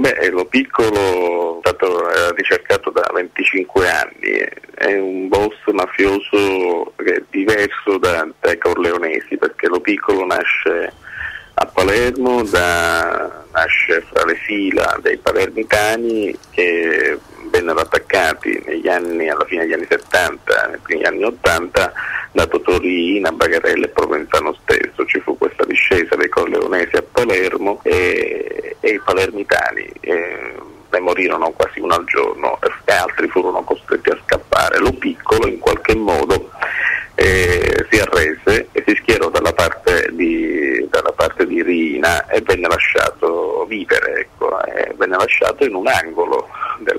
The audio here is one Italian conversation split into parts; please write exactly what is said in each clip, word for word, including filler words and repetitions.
Beh, Lo Piccolo è stato ricercato da venticinque anni, è un boss mafioso che è diverso da, dai corleonesi, perché Lo Piccolo nasce a Palermo, da, nasce fra le fila dei palermitani che vennero attaccati negli anni, alla fine degli anni settanta, nei primi anni ottanta, da Totò Riina, Bagarella e Provenzano stesso. Ci fu questa discesa dei corleonesi a Palermo e, e i palermitani eh, ne morirono quasi uno al giorno e altri furono costretti a scappare. Lo Piccolo in qualche modo eh, si arrese e si schierò dalla parte di, dalla parte di Riina e venne lasciato vivere, ecco, e venne lasciato in un angolo del,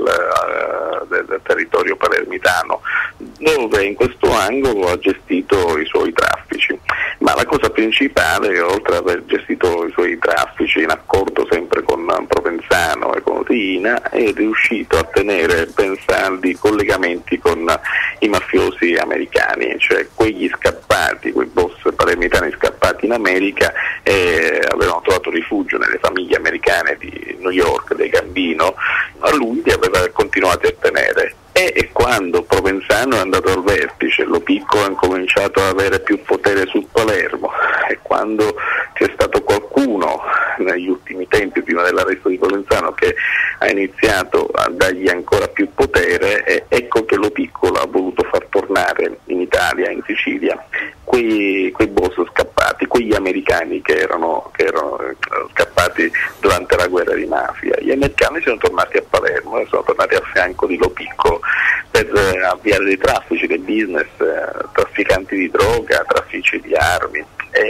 uh, del, del territorio palermitano, dove in questo angolo ha gestito i suoi traffici. Ma la cosa principale, oltre ad aver gestito i suoi traffici in accordo sempre con Provenzano e con Riina, è riuscito a tenere ben saldi collegamenti con i mafiosi americani, cioè quegli scappati, quei boss palermitani scappati in America eh, avevano trovato rifugio nelle famiglie americane di New York, dei Gambino, a lui li aveva continuati a tenere. E quando Provenzano è andato al vertice, Lo Piccolo ha incominciato ad avere più potere su Palermo, e quando c'è stato qualcuno negli ultimi tempi, prima dell'arresto di Provenzano, che ha iniziato a dargli ancora più potere, e ecco che Lo Piccolo ha voluto far tornare in Italia, in Sicilia, quei, quei boss scappati, quegli americani che erano, che erano scappati durante la guerra di mafia. Gli americani sono tornati a Palermo e sono tornati a fianco di Lo Piccolo per eh, avviare dei traffici, dei business, eh, trafficanti di droga, traffici di armi,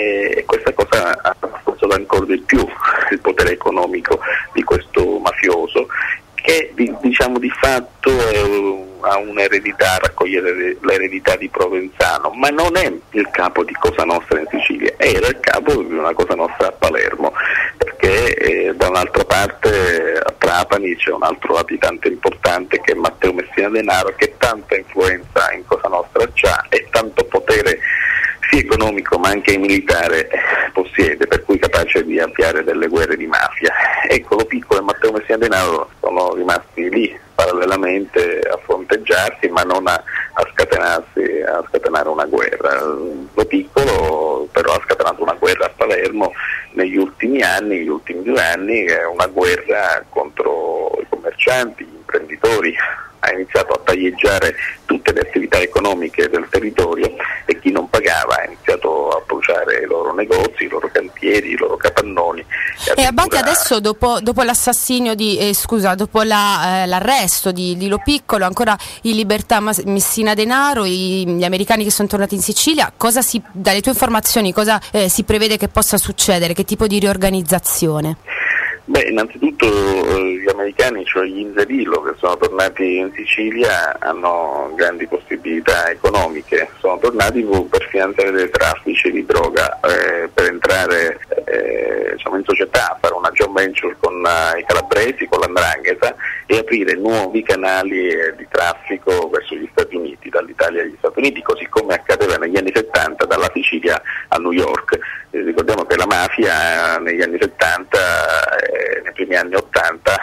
e questa cosa ha rafforzato ancora di più il potere economico di questo mafioso, che diciamo di fatto è, ha un'eredità, raccoglie l'eredità di Provenzano, ma non è il capo di Cosa Nostra in Sicilia, era il capo di una Cosa Nostra a Palermo, perché eh, da un'altra parte a Trapani c'è un altro latitante importante che è Matteo Messina Denaro, che tanta influenza in Cosa Nostra c'ha e tanto potere sia economico ma anche militare possiede, per cui capace di avviare delle guerre di mafia. Ecco, Lo Piccolo e Matteo Messina Denaro sono rimasti lì parallelamente a fronteggiarsi, ma non a, a scatenarsi, a scatenare una guerra. Lo Piccolo però ha scatenato una guerra a Palermo negli ultimi anni, gli ultimi due anni, è una guerra contro i commercianti, gli imprenditori. Ha iniziato a taglieggiare tutte le attività economiche del territorio e chi non pagava ha iniziato a bruciare i loro negozi, i loro cantieri, i loro capannoni. E, e Abate, adesso dopo, dopo l'assassinio di eh, scusa, dopo la, eh, l'arresto di, di Lo Piccolo, ancora in libertà Messina Denaro, i, gli americani che sono tornati in Sicilia, cosa si, dalle tue informazioni, cosa eh, si prevede che possa succedere? Che tipo di riorganizzazione? Beh, innanzitutto eh, gli americani, cioè gli Inzerillo, che sono tornati in Sicilia, hanno grandi possibilità economiche, sono tornati per finanziare dei traffici di droga, eh, per entrare eh, diciamo in società, fare una joint venture con uh, i calabresi, con l'Andrangheta, e aprire nuovi canali eh, di traffico verso gli Stati Uniti, dall'Italia agli Stati Uniti, così come accadeva negli anni settanta dalla Sicilia a New York. Eh, ricordiamo che la mafia eh, negli anni settanta eh, nei primi anni ottanta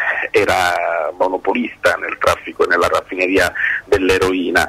era monopolista nel traffico e nella raffineria dell'eroina,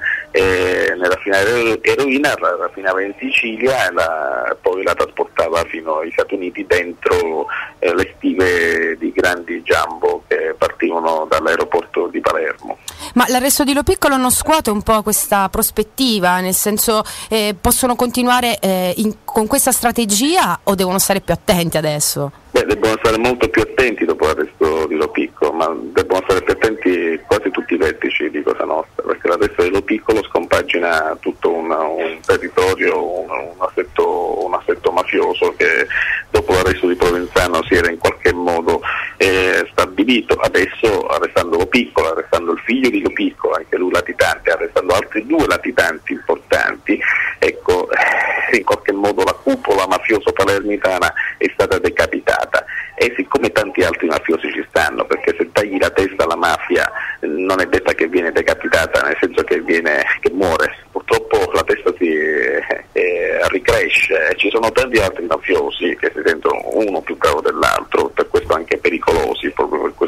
e nella raffineria dell'eroina la raffinava in Sicilia e la, poi la trasportava fino agli Stati Uniti dentro eh, le stive di grandi jumbo che partivano dall'aeroporto di Palermo. Ma l'arresto di Lo Piccolo non scuote un po' questa prospettiva, nel senso eh, possono continuare eh, in, con questa strategia o devono stare più attenti adesso? Beh, debbono stare molto più attenti dopo l'arresto di Lo Piccolo, ma debbono stare più attenti quasi tutti i vertici di Cosa Nostra, perché l'arresto di Lo Piccolo scompagina tutto una, un territorio, un, un, assetto, un assetto mafioso che dopo l'arresto di Provenzano si era in qualche modo eh, stabilito. Adesso, arrestando Lo Piccolo, arrestando il figlio di Lo Piccolo, anche lui latitante, arrestando altri due latitanti importanti, ecco, in qualche modo la cupola mafioso palermitana è stata decapitata. E siccome tanti altri mafiosi ci stanno, perché se tagli la testa alla mafia non è detta che viene decapitata, nel senso che viene che muore, purtroppo la testa si eh, eh, ricresce. Ci sono tanti altri mafiosi che si sentono uno più bravo dell'altro, per questo anche pericolosi, proprio per questo motivo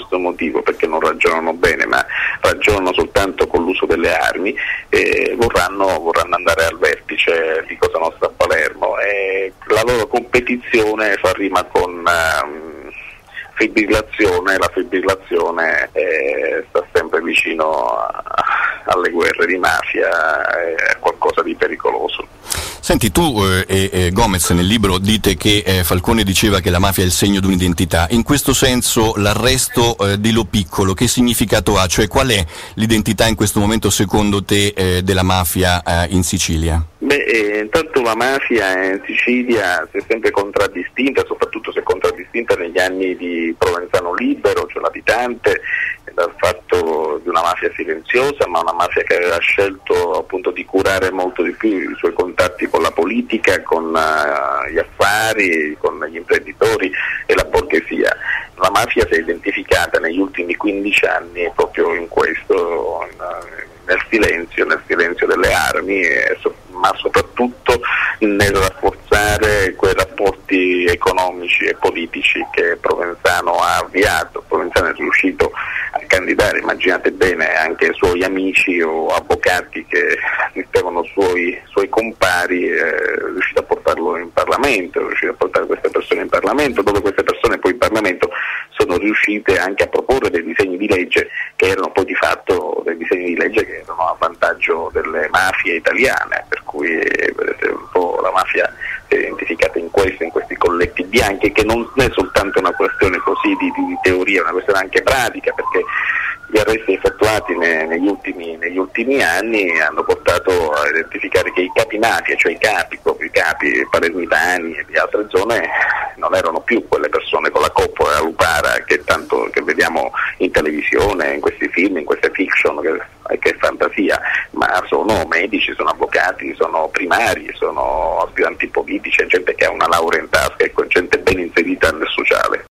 motivo, perché non ragionano bene, ma ragionano soltanto con l'uso delle armi, e vorranno, vorranno andare al vertice di Cosa Nostra a Palermo, e la loro competizione fa rima con um, fibrillazione, la fibrillazione eh, sta sempre vicino a, alle guerre di mafia, è qualcosa di pericoloso. Senti, tu eh, e eh, Gomez nel libro dite che eh, Falcone diceva che la mafia è il segno di un'identità. In questo senso l'arresto eh, di Lo Piccolo che significato ha? Cioè qual è l'identità in questo momento secondo te eh, della mafia eh, in Sicilia? Beh, eh, intanto la mafia in Sicilia si è sempre contraddistinta, soprattutto si è contraddistinta negli anni di Provenzano Libero, cioè l'abitante, dal fatto di una mafia silenziosa, ma una mafia che aveva scelto appunto di curare molto di più i suoi contatti con la politica, con uh, gli affari, con gli imprenditori e la borghesia. La mafia si è identificata negli ultimi quindici anni proprio in questo, in, nel silenzio, nel silenzio delle armi, e so, ma soprattutto nel rafforzare quei rapporti economici e politici che Provenzano ha avviato. Provenzano è riuscito a candidare, immaginate bene, anche i suoi amici o avvocati che assistevano suoi, suoi compari, eh, è riuscito a portarlo in Parlamento, è riuscito a portare queste persone in Parlamento, dove queste persone poi in Parlamento sono riuscite anche a proporre dei disegni di legge che erano poi di fatto dei disegni di legge che erano a vantaggio delle mafie italiane, per cui vedete un po' la mafia si è identificata in questo, in questi colletti bianchi, che non è soltanto una questione così di, di, di teoria, è una questione anche pratica, perché gli arresti effettuati ne, negli, ultimi, negli ultimi anni hanno portato a identificare che i capi mafia, cioè i capi, proprio i capi palermitani e di altre zone, non erano più quelle persone con la coppola e la lupara che tanto che vediamo in televisione, in questi film, in queste fiction, che, che è fantasia, ma sono medici, sono avvocati, sono primari, sono aspiranti politici, è gente che ha una laurea in tasca, ecco, gente ben inserita nel sociale.